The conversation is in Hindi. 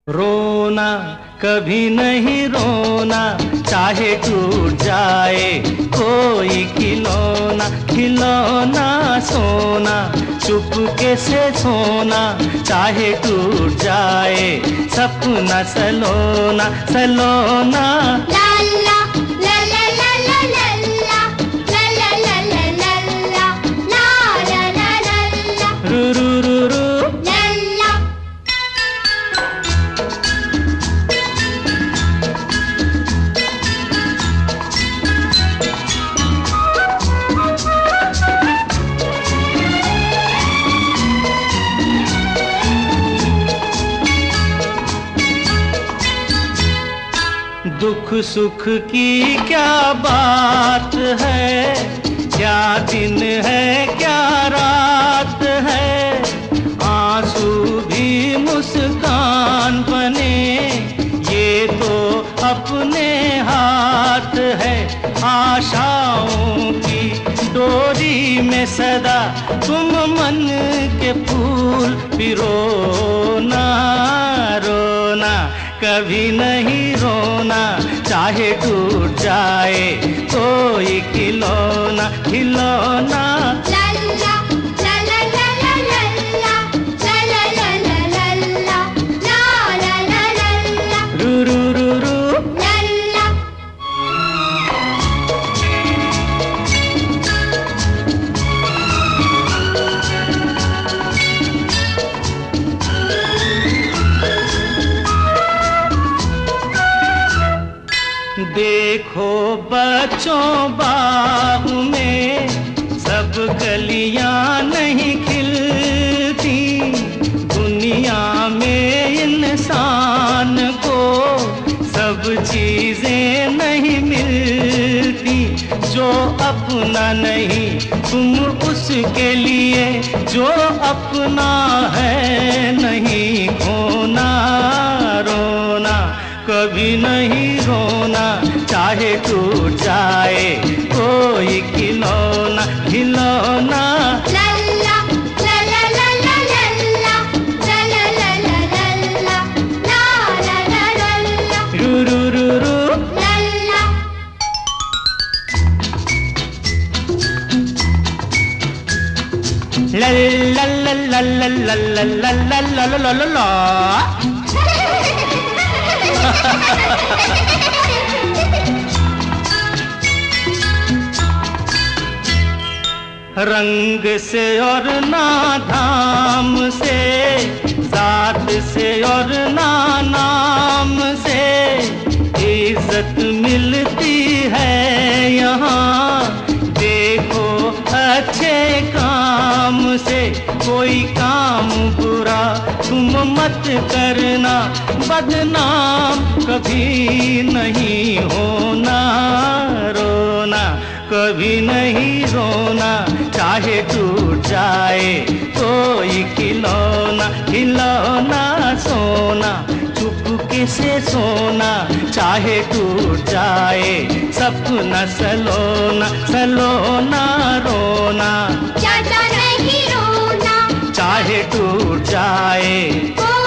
रोना कभी नहीं रोना, चाहे टूट जाए कोई खिलौना। खिलौना सोना, चुपके से सोना, चाहे टूट जाए सपना सलोना सलोना। दुख सुख की क्या बात है, क्या दिन है क्या रात है। आंसू भी मुस्कान बने, ये तो अपने हाथ है। आशाओं की डोरी में सदा तुम मन के फूल पिरोना। रोना कभी नहीं रोना, चाहे टूट जाए कोई खिलौना खिलौना। रू रू रू रू। देखो बच्चों बाग में सब कलियां नहीं खिलती। दुनिया में इंसान को सब चीजें नहीं मिलती। जो अपना नहीं तुम उसके लिए, जो अपना है नहीं खोना। रोना कभी नहीं रोना, चाहे टूट जाए कोई खिलौना खिलौना। रू रू रू रू। ला ला ला ला ला ला ला ला ला ला ला ला। रंग से और ना धाम से, जात से और ना नाम से इज्जत मिलती है यहाँ। देखो अच्छे काम से, कोई काम बुरा तुम मत करना। बदनाम कभी नहीं होना। रोना कभी नहीं रोना, चाहे टूट जाए कोई खिलौना खिलौना। सोना चुपके से सोना, चाहे टूट जाए सपना सलोना सलोना। रोना चाचा नहीं रोना, चाहे टूट जाए